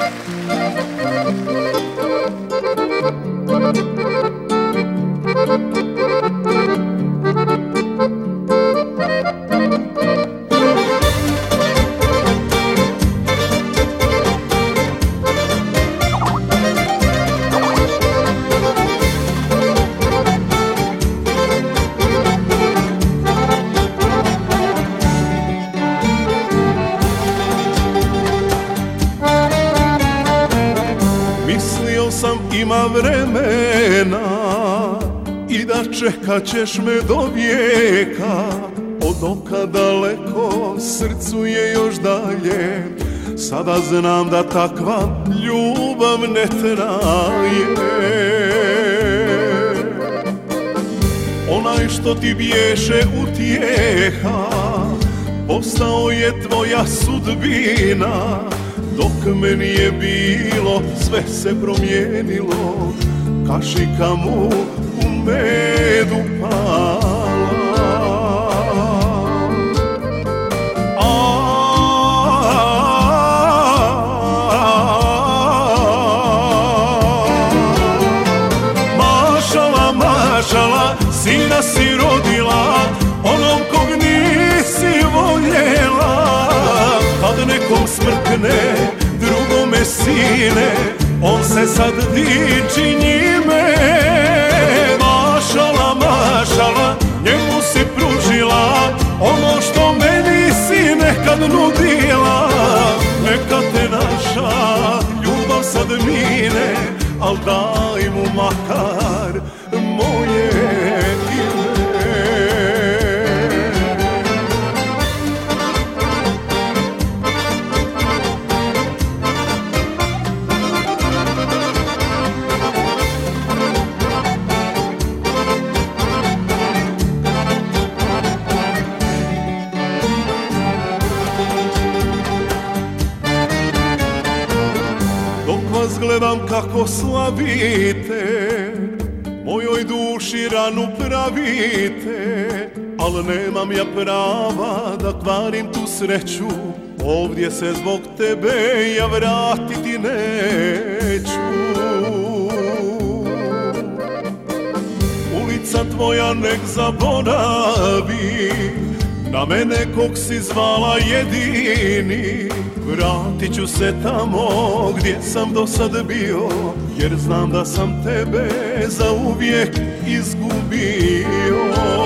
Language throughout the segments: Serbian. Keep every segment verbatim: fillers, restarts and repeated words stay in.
Ima vremena i da čekat ćeš me do vijeka. Od oka daleko, srcu je još dalje. Sada znam da takva ljubav ne traje. Onaj što ti bješe utjeha postao je tvoja sudbina. Dok meni je bilo, sve se promijenilo, kašika mu u medu pala. Mašala, mašala, sina si rodila, onom kog nisi voljela. Kad nekom smrkne, drugome sine, on se sad diči njime. Mašala, mašala, njemu si pružila ono što meni si nekad nudila. Neka te naša ljubav sad mine, al daj mu makar moje ime. Gledam kako slavite, mojoj duši ranu pravite, al nemam ja prava da kvarim tu sreću. Ovdje se zbog tebe ja vratiti neću. Ulica tvoja nek zaboravi na mene kog si zvala jedini. Vratit ću se tamo gdje sam do sad bio, jer znam da sam tebe zauvijek izgubio.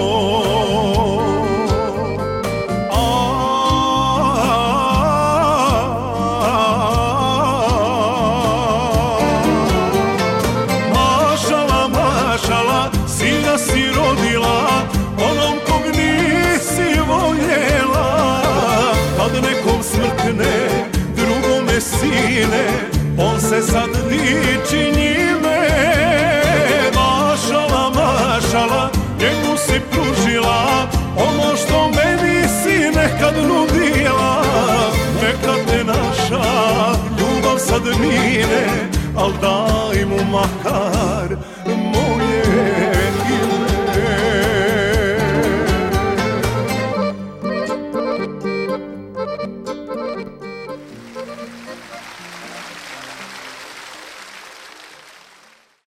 Mašala, mašala, sina si rodila, onom kog nisi voljela. Kad nekom smrkne, drugome sine, on se sad diči njime. Mašala, mašala, njemu si pružila ono što meni si nekad nudila. Neka te naša ljubav sad mine, al daj mu makar